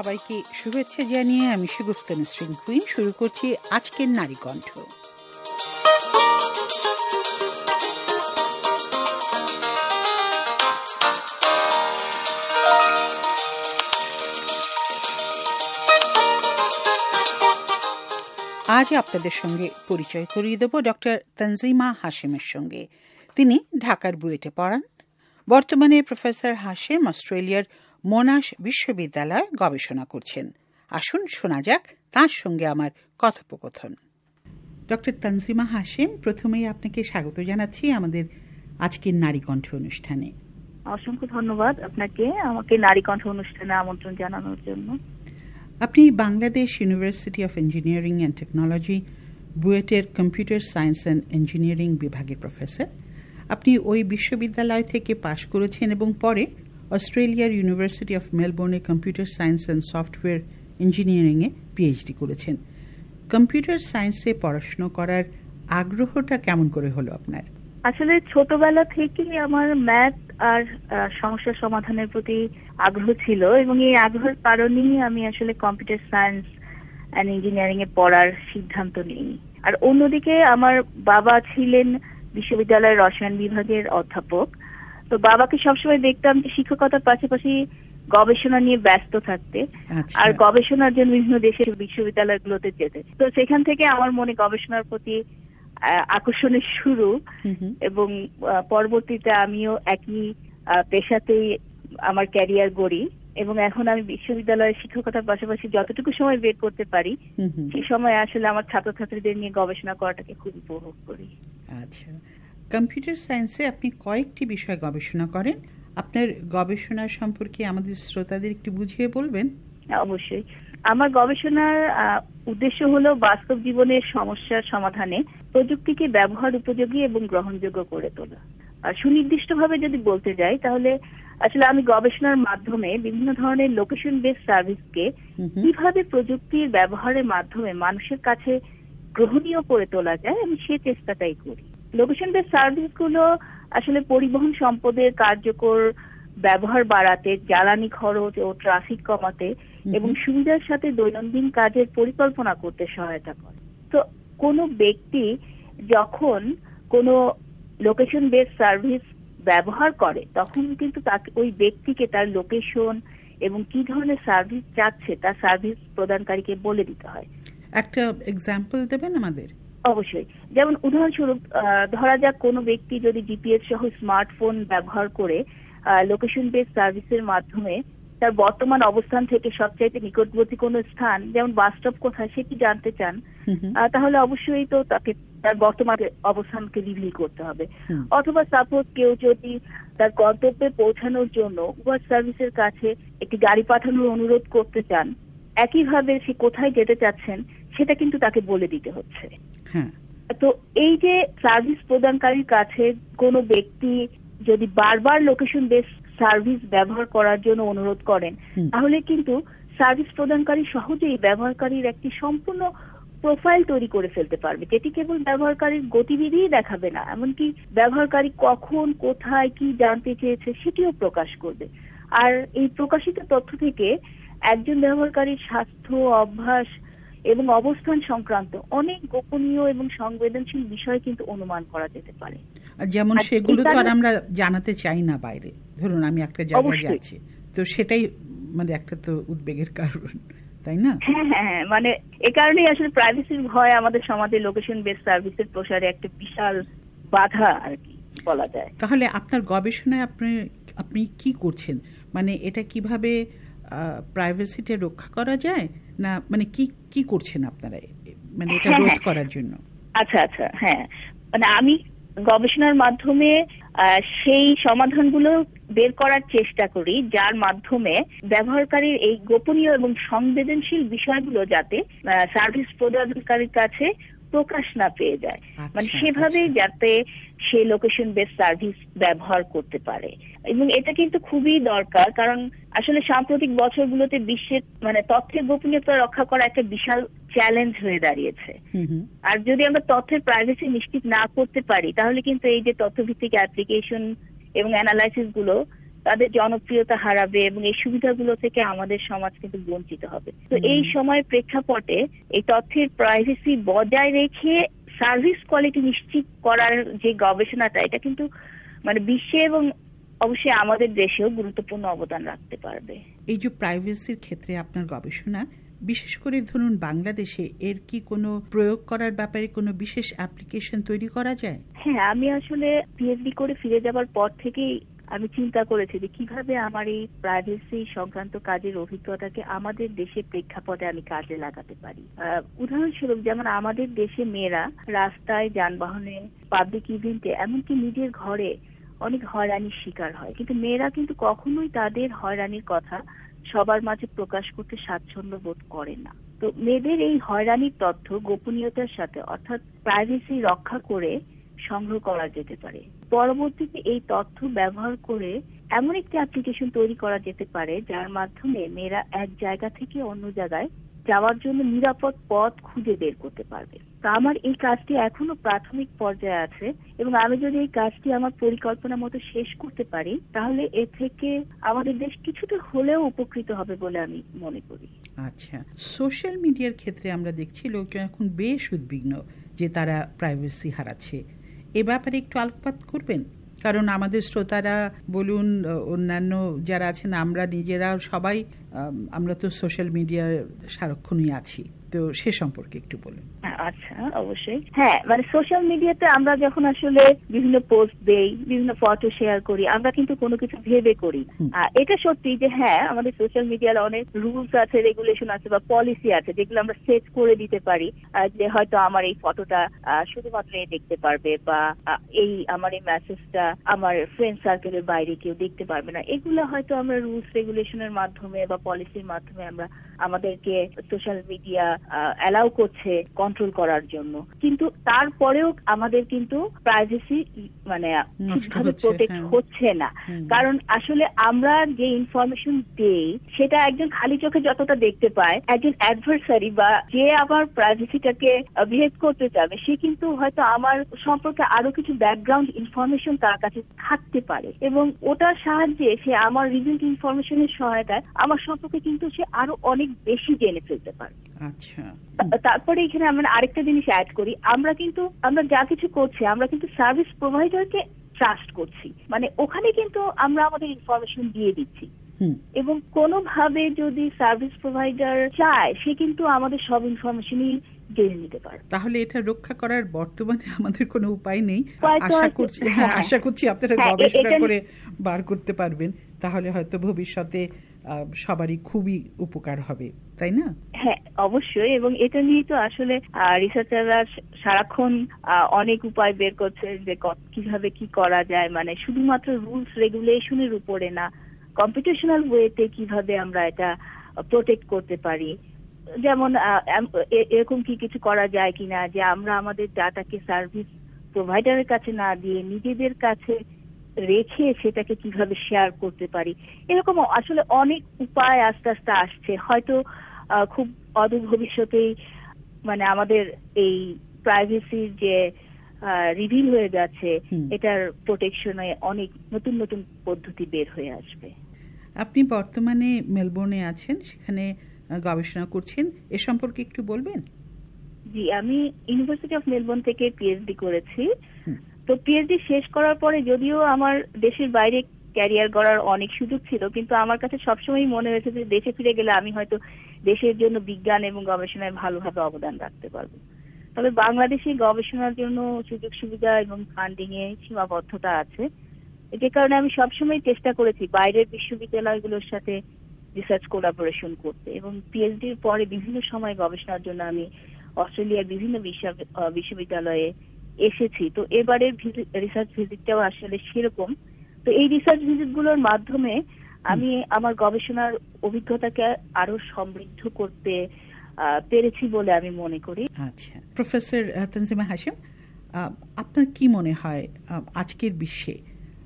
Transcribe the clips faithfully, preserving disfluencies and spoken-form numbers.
সবাইকে শুভেচ্ছা জানিয়ে আমি সুগুফতা নসরিন কুইন শুরু করছি আজকের নারী কণ্ঠ। আজ আপনাদের সঙ্গে পরিচয় করিয়ে দেব ডক্টর তানজিমা হাশেমের সঙ্গে। তিনি ঢাকার বুয়েটে পড়ান। বর্তমানে প্রফেসর হাশেম অস্ট্রেলিয়ার মোনাশ বিশ্ববিদ্যালয়ে গবেষণা করছেন। আসুন শোনা যাক তাঁর সঙ্গে আমার কথোপকথন। ডক্টর তানজিমা হাশেম, প্রথমেই আপনাকে স্বাগত জানাচ্ছি আমাদের আজকের নারী কণ্ঠ অনুষ্ঠানে। অসংখ্য ধন্যবাদ আপনাকে আমাকে নারী কণ্ঠ অনুষ্ঠানে আমন্ত্রণ জানানোর জন্য। আপনি Bangladesh university of engineering and technology বুয়েটের কম্পিউটার সায়েন্স অ্যান্ড ইঞ্জিনিয়ারিং বিভাগের প্রফেসর। আপনি ওই বিশ্ববিদ্যালয় থেকে পাশ করেছেন এবং পরে অস্ট্রেলিয়ার ইউনিভার্সিটি অফ মেলবোর্নে কম্পিউটার সায়েন্স অ্যান্ড সফটওয়্যার ইঞ্জিনিয়ারিংয়ে পিএইচডি করেছেন। কম্পিউটার সায়েন্সে পড়াশুনো করার আগ্রহটা কেমন করে হলো আপনার? আসলে ছোটবেলা থেকেই আমার ম্যাথ আর সমস্যা সমাধানের প্রতি আগ্রহ ছিল এবং এই আগ্রহের কারণেই আমি আসলে কম্পিউটার সায়েন্স অ্যান্ড ইঞ্জিনিয়ারিং এ পড়ার সিদ্ধান্ত নিই। আর অন্যদিকে আমার বাবা ছিলেন বিশ্ববিদ্যালয়ের রসায়ন বিভাগের অধ্যাপক। তো বাবাকে সবসময় দেখতাম যে শিক্ষকতার পাশাপাশি গবেষণা নিয়ে ব্যস্ত থাকতে, আর গবেষণার জন্য বিভিন্ন দেশের বিশ্ববিদ্যালয়গুলোতে যেতে। তো সেখান থেকে আমার মনে গবেষণার প্রতি আকর্ষণের শুরু এবং পরবর্তীতে আমিও একই পেশাতেই আমার ক্যারিয়ার গড়ি এবং এখন আমি বিশ্ববিদ্যালয়ের শিক্ষকতার পাশাপাশি যতটুকু সময় বের করতে পারি সেই সময় আসলে আমার ছাত্রছাত্রীদের নিয়ে গবেষণা করাটাকে খুব উপভোগ করি। আচ্ছা, কম্পিউটার সায়েন্সে আপনি কয়েকটি বিষয় গবেষণা করেন। আপনার গবেষণা সম্পর্কে আমাদের শ্রোতাদের একটু বুঝিয়ে বলবেন? অবশ্যই। আমার গবেষণার উদ্দেশ্য হলো বাস্তব জীবনের সমস্যার সমাধানে প্রযুক্তিকে ব্যবহার উপযোগী এবং গ্রহণযোগ্য করে তোলা। আর সুনির্দিষ্টভাবে যদি বলতে যাই তাহলে আসলে আমি গবেষণার মাধ্যমে বিভিন্ন ধরনের লোকেশন বেস সার্ভিসকে কিভাবে প্রযুক্তির ব্যবহারের মাধ্যমে মানুষের কাছে গ্রহণীয় করে তোলা যায় আমি সে চেষ্টাটাই করি। লোকেশন বেস সার্ভিসগুলো আসলে পরিবহন সম্পদের কার্যকর ব্যবহার বাড়াতে, জ্বালানি খরচ ও ট্রাফিক কমাতে এবং সুবিধার সাথে দৈনন্দিন কাজের পরিকল্পনা করতে সহায়তা করে। তো কোনো ব্যক্তি যখন কোনো লোকেশন বেস সার্ভিস ব্যবহার করে তখন কিন্তু তাকে ওই ব্যক্তিকে তার লোকেশন এবং কি ধরনের সার্ভিস চাচ্ছে তার সার্ভিস প্রদানকারীকে বলে দিতে হয়। একটা এক্সাম্পল দেবেন আমাদের? অবশ্যই। যেমন উদাহরণস্বরূপ ধরা যাক কোনো ব্যক্তি যদি জিপিএস সহ স্মার্টফোন ব্যবহার করে লোকেশন বেস সার্ভিসের মাধ্যমে তার বর্তমান অবস্থান থেকে সবচাইতে নিকটবর্তী কোনো স্থান, যেমন বাস স্টপ কোথায় সেটি জানতে চান, তাহলে অবশ্যই তো তাকে তার বর্তমান অবস্থানকে রিভিল করতে হবে। অথবা সাপোজ কেউ যদি তার গন্তব্যে পৌঁছানোর জন্য উবার সার্ভিসের কাছে একটি গাড়ি পাঠানোর অনুরোধ করতে চান, একইভাবে সে কোথায় যেতে চাচ্ছেন সেটা কিন্তু তাকে বলে দিতে হচ্ছে। তো এই যে সার্ভিস প্রদানকারীর কাছে কোনো ব্যক্তি যদি বারবার লোকেশন বেস সার্ভিস ব্যবহার করার জন্য অনুরোধ করেন তাহলে কিন্তু সার্ভিস প্রদানকারী সহজেই ব্যবহারকারীর একটি সম্পূর্ণ প্রোফাইল তৈরি করে ফেলতে পারবে, যেটি কেবল ব্যবহারকারীর গতিবিধিই দেখাবে না, এমনকি ব্যবহারকারী কখন কোথায় কি জানতে চেয়েছে সেটিও প্রকাশ করবে। আর এই প্রকাশিত তথ্য থেকে একজন ব্যবহারকারীর স্বাস্থ্য, অভ্যাস এবং অবস্থান সংক্রান্ত অনেক গোপনীয় এবং সংবেদনশীল বিষয় কিন্তু অনুমান করা যেতে পারে। যেমন সেগুলো তো আর আমরা জানাতে চাই না বাইরে। ধরুন আমি একটা জায়গায় যাচ্ছি, তো সেটাই মানে একটা তো উদ্বেগের কারণ, তাই না? হ্যাঁ হ্যাঁ, মানে এ কারণেই আসলে প্রাইভেসির ভয় আমাদের সমাজে লোকেশন বেস সার্ভিসের প্রসারে একটা বিশাল বাধা আর কি বলা যায়। তাহলে আপনার গবেষণায় আপনি আপনি কি করছেন? মানে এটা কিভাবে প্রাইভেসিটা রক্ষা করা যায়, না মানে কি কি করছেন আপনারা মানে এটা রোধ করার জন্য? আচ্ছা আচ্ছা, হ্যাঁ, মানে আমি গবেষণার মাধ্যমে সেই সমাধানগুলো বের করার চেষ্টা করি যার মাধ্যমে ব্যবহারকারীর এই গোপনীয় এবং সংবেদনশীল বিষয়গুলো যাতে সার্ভিস প্রদানকারীর কাছে প্রকাশ না পেয়ে যায়, মানে সেভাবে যাতে সে লোকেশন বেস সার্ভিস ব্যবহার করতে পারে। এবং এটা কিন্তু খুবই দরকার, কারণ আসলে সাম্প্রতিক বছরগুলোতে বিশ্বের মানে তথ্যের গোপনীয়তা রক্ষা করা একটা বিশাল চ্যালেঞ্জ হয়ে দাঁড়িয়েছে। আর যদি আমরা তথ্যের প্রাইভেসি নিশ্চিত না করতে পারি তাহলে কিন্তু এই যে তথ্যভিত্তিক অ্যাপ্লিকেশন এবং অ্যানালাইসিস গুলো তাদের জনপ্রিয়তা হারাবে এবং এই সুবিধাগুলো থেকে আমাদের সমাজ কিন্তু বঞ্চিত হবে। তো এই সময়ের প্রেক্ষাপটে এই তথ্যের প্রাইভেসি বজায় রেখে সার্ভিস কোয়ালিটি নিশ্চিত করার যে গবেষণাটা, এটা কিন্তু মানে বিশ্বে এবং অবশ্যই আমাদের দেশেও গুরুত্বপূর্ণ অবদান রাখতে পারবে। এই যে প্রাইভেসির ক্ষেত্রে আপনার গবেষণা, বিশেষ করে ধরুন বাংলাদেশে এর কি কোনো প্রয়োগ করার ব্যাপারে কোনো বিশেষ অ্যাপ্লিকেশন তৈরি করা যায়? হ্যাঁ, আমি আসলে পিএইচডি করে ফিরে যাবার পর থেকেই আমি চিন্তা করেছি যে কিভাবে আমার এই প্রাইভেসি সংক্রান্ত কাজের অভিজ্ঞতাকে আমাদের দেশের প্রেক্ষাপটে আমি কাজে লাগাতে পারি। উদাহরণস্বরূপ, যেমন আমাদের দেশে মেয়েরা রাস্তায়, যানবাহনে, পাবলিক ইভেন্টে, এমনকি নিজের ঘরে অনেক হয়রানির শিকার হয়, কিন্তু মেয়েরা কিন্তু কখনোই তাদের হয়রানির কথা সবার মাঝে প্রকাশ করতে স্বাচ্ছন্দ্য বোধ করে না। তো মেয়েদের এই হয়রানির তথ্য গোপনীয়তার সাথে, অর্থাৎ প্রাইভেসি রক্ষা করে সংগ্রহ করা যেতে পারে। পরবর্তীতে এই তথ্য ব্যবহার করে এমন একটি অ্যাপ্লিকেশন তৈরি করা যেতে পারে যার মাধ্যমে মেয়েরা এক জায়গা থেকে অন্য জায়গায় যাওয়ার জন্য নিরাপদ পথ খুঁজে বের করতে পারবে। তো আমার এই কাজটি এখনো প্রাথমিক পর্যায়ে আছে এবং আমি যদি এই কাজটি আমার পরিকল্পনা মতো শেষ করতে পারি তাহলে এ থেকে আমাদের দেশ কিছুটা হলেও উপকৃত হবে বলে আমি মনে করি। আচ্ছা, সোশ্যাল মিডিয়ার ক্ষেত্রে আমরা দেখছি লোকজন এখন বেশ উদ্বিগ্ন যে তারা প্রাইভেসি হারাচ্ছে। এ ব্যাপারে একটু আলোকপাত করবেন? কারণ আমাদের শ্রোতারা বলুন, অন্যান্য যারা আছেন, আমরা নিজেরাও সবাই আমরা তো সোশ্যাল মিডিয়ার সারাক্ষণই আছি, তো সে সম্পর্কে একটু বলুন। আচ্ছা, অবশ্যই। হ্যাঁ, মানে সোশ্যাল মিডিয়াতে আমরা যখন আসলে বিভিন্ন পোস্ট দেই, বিভিন্ন ফটো শেয়ার করি, আমরা কিন্তু কোনো কিছু ভেবে করি। এটা সত্যি যে হ্যাঁ, আমাদের সোশ্যাল মিডিয়ার অনেক রুলস আছে, রেগুলেশন আছে বা পলিসি আছে যেগুলো আমরা সেট করে দিতে পারি, যে হয়তো আমার এই ফটোটা শুধুমাত্র এ দেখতে পারবে বা এই আমার এই মেসেজটা আমার ফ্রেন্ড সার্কেলের বাইরে কেউ দেখতে পারবে না। এগুলো হয়তো আমরা রুলস রেগুলেশনের মাধ্যমে বা পলিসির মাধ্যমে আমরা আমাদেরকে সোশ্যাল মিডিয়া অ্যালাউ করছে কন্ট্রোল করার জন্য, কিন্তু তারপরেও আমাদের কিন্তু প্রাইভেসি মানে ঠিকভাবে প্রোটেক্ট হচ্ছে না। কারণ আসলে আমরা যে ইনফরমেশন দেই সেটা একজন খালি চোখে যতটা দেখতে পায়, একজন অ্যাডভার্সারি বা যে আমার প্রাইভেসিটাকে বিহেভ করতে যাবে সে কিন্তু হয়তো আমার সম্পর্কে আরো কিছু ব্যাকগ্রাউন্ড ইনফরমেশন তার কাছে থাকতে পারে এবং ওটার সাহায্যে সে আমার রিসেন্ট ইনফরমেশনের সহায়তায় আমার সম্পর্কে কিন্তু সে আরো অনেক বেশি জেনে ফেলতে পারে। আচ্ছা, তারপরে এখানে আমরা আরেকটা জিনিস অ্যাড করি, আমরা কিন্তু আমরা যা কিছু করছি আমরা কিন্তু সার্ভিস প্রোভাইডারকে ট্রাস্ট করছি, মানে ওখানে কিন্তু আমরা আমাদের ইনফরমেশন দিয়ে দিচ্ছি এবং কোনোভাবে যদি সার্ভিস প্রোভাইডার চায় সে কিন্তু আমাদের সব ইনফরমেশনই জেনে নিতে পারে। তাহলে এটা রক্ষা করার বর্তমানে আমাদের কোনো উপায় নেই। আশা করছি হ্যাঁ আশা করছি আপনারা গবেষণা করে বার করতে পারবেন, তাহলে হয়তো ভবিষ্যতে সবারই খুবই উপকার হবে, তাই না? হ্যাঁ, অবশ্যই। এবং এটা নিয়ে তো আসলে রিসার্চাররা সারাক্ষণ অনেক উপায় বের করছে যে কিভাবে কি করা যায়, মানে শুধুমাত্র রুলস রেগুলেশনের উপরে না, কম্পিটিশনাল ওয়েতে কিভাবে আমরা এটা প্রোটেক্ট করতে পারি। যেমন এরকম কি কিছু করা যায় কিনা যে আমরা আমাদের ডাটাকে সার্ভিস প্রোভাইডারের কাছে না দিয়ে নিজেদের কাছে রেখে সেটাকে কিভাবে শেয়ার করতে পারি। এরকম আসলে অনেক উপায় আস্তে আস্তে আসছে, হয়তো খুব অদূর ভবিষ্যতেই মানে আমাদের এই প্রাইভেসির যে রিভিল হয়ে যাচ্ছে এটার প্রোটেকশনে অনেক নতুন নতুন পদ্ধতি বের হয়ে আসবে। আপনি বর্তমানে মেলবোর্নে আছেন, সেখানে গবেষণা করছেন, এ সম্পর্কে একটু বলবেন? জি, আমি ইউনিভার্সিটি অফ মেলবোর্ন থেকে পিএইচডি করেছি। তো পিএইচডি শেষ করার পরে যদিও আমার দেশের বাইরে ক্যারিয়ার গড়ার অনেক সুযোগ ছিল, কিন্তু আমার কাছে সবসময় মনে হয়েছে যে দেশে ফিরে গেলে আমি হয়তো দেশের জন্য বিজ্ঞান এবং গবেষণায় ভালোভাবে অবদান রাখতে পারবো। তবে বাংলাদেশে গবেষণার জন্য সুযোগ সুবিধা এবং ফান্ডিং এ সীমাবদ্ধতা আছে, যে কারণে আমি সবসময় চেষ্টা করেছি বাইরের বিশ্ববিদ্যালয়গুলোর সাথে রিসার্চ কোলাবোরেশন করতে এবং পিএইচডির পরে বিভিন্ন সময় গবেষণার জন্য আমি অস্ট্রেলিয়ার বিভিন্ন বিশ্ববিদ্যালয়ে এসেছি। তো এবারের রিসার্চ ভিজিটটাও আসলে সেরকম। তো এই রিসার্চ ভিজিটগুলোর মাধ্যমে আমি আমার গবেষণার অভিজ্ঞতাকে আরো সমৃদ্ধ করতে পেরেছি বলে আমি মনে করি। আচ্ছা, প্রফেসর তানজিমা হাশেম, আপনার কি মনে হয় আজকের বিশ্বে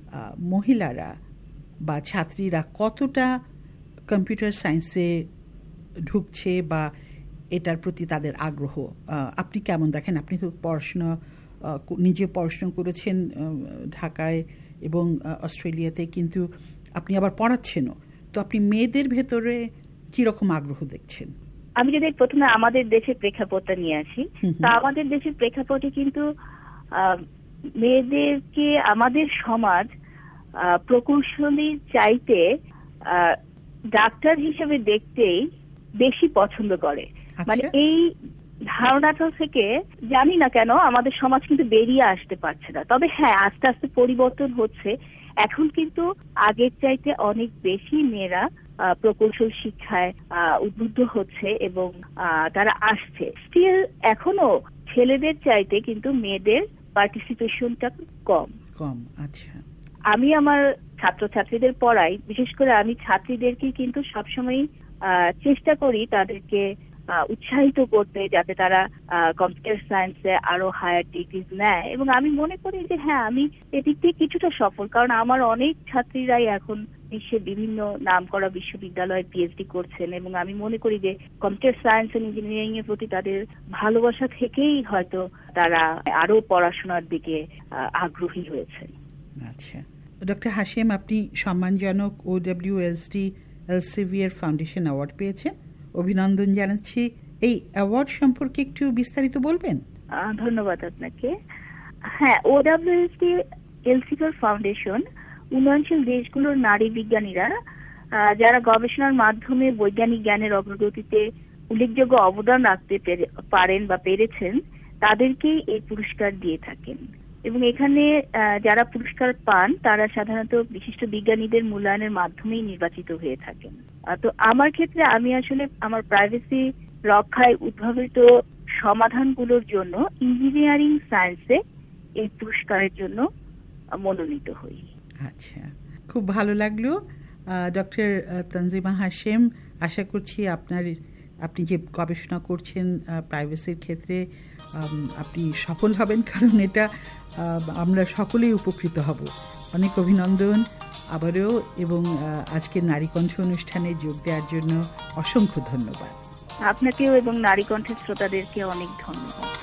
মহিলারা বা ছাত্রীরা কতটা কম্পিউটার সায়েন্সে ঢুকছে বা এটার প্রতি তাদের আগ্রহ আপনি কেমন দেখেন? আপনি তো পড়াশোনা নিজে পড়াশোনা করেছেন ঢাকায় এবং অস্ট্রেলিয়াতে, কিন্তু আপনি আবার পড়াচ্ছেনও, তো আপনি মেয়েদের ভেতরে কিরকম আগ্রহ দেখছেন? আমি যদি প্রথমে আমাদের দেশের প্রেক্ষাপটটা নিয়ে আসি, তা আমাদের দেশের প্রেক্ষাপটে কিন্তু মেয়েদেরকে আমাদের সমাজ প্রকৌশলী চাইতে ডাক্তার হিসেবে দেখতেই বেশি পছন্দ করে। মানে এই ধারণাটা থেকে জানি না কেন আমাদের সমাজ কিন্তু বেরিয়ে আসতে পারছে না। তবে হ্যাঁ, আস্তে আস্তে পরিবর্তন হচ্ছে। এখন কিন্তু আগের চাইতে অনেক বেশি মেয়েরা প্রকৌশল শিক্ষায় উদ্বুদ্ধ হচ্ছে এবং তারা আসছে। স্টিল এখনো ছেলেদের চাইতে কিন্তু মেয়েদের পার্টিসিপেশনটা কম কম আচ্ছা। আমি আমার ছাত্রছাত্রীদের পড়াই, বিশেষ করে আমি ছাত্রীদেরকে কিন্তু সবসময় চেষ্টা করি তাদেরকে উৎসাহিত করতে, যাতে তারা কম্পিউটার সায়েন্সে আরো হায়ার ডিগ্রি নেয়। এবং আমি মনে করি যে হ্যাঁ, আমি এদিক দিয়ে কিছুটা সফল, কারণ আমার অনেক ছাত্রীরাই এখন বিশ্বের বিভিন্ন নামকরা বিশ্ববিদ্যালয়ে পিএইচডি করছেন এবং আমি মনে করি যে কম্পিউটার সায়েন্স এন্ড ইঞ্জিনিয়ারিং এর প্রতি তাদের ভালোবাসা থেকেই হয়তো তারা আরো পড়াশোনার দিকে আগ্রহী হয়েছেন। আচ্ছা ডক্টর হাশেম, আপনি সম্মানজনক ওডব্লিউএসডি এলসেভিয়ার ফাউন্ডেশন অ্যাওয়ার্ড পেয়েছেন, অভিনন্দন জানাচ্ছি। এই অ্যাওয়ার্ড সম্পর্কে একটু বিস্তারিত বলবেন? ধন্যবাদ আপনাকে। হ্যাঁ, ওডব্লিউএসডি এলসেভিয়ার ফাউন্ডেশন উন্নয়নশীল দেশগুলোর নারী বিজ্ঞানীরা যারা গবেষণার মাধ্যমে বৈজ্ঞানিক জ্ঞানের অগ্রগতিতে উল্লেখযোগ্য অবদান রাখতে পারেন বা পেরেছেন তাদেরকেই এই পুরস্কার দিয়ে থাকেন। এবং এখানে যারা পুরস্কার পান তারা সাধারণত বিশিষ্ট বিজ্ঞানীদের মূল্যায়নের মাধ্যমেই নির্বাচিত হয়ে থাকেন। তো আমার ক্ষেত্রে আমি আসলে আমার প্রাইভেসি রক্ষায় উদ্ভাবিত সমাধানগুলোর জন্য ইঞ্জিনিয়ারিং সায়েন্সে এই পুরস্কারের জন্য মনোনীত হই। আচ্ছা, খুব ভালো লাগলো ডক্টর তানজিমা হাশেম। আশা করছি আপনার আপনি যে গবেষণা করছেন প্রাইভেসির ক্ষেত্রে আপনি সফল হবেন, কারণ এটা আমরা সকলেই উপকৃত হব। অনেক অভিনন্দন আবারও, এবং আজকের নারী কণ্ঠ অনুষ্ঠানে যোগ দেওয়ার জন্য অসংখ্য ধন্যবাদ। আপনাকেও এবং নারী কণ্ঠের শ্রোতাদেরকে অনেক ধন্যবাদ।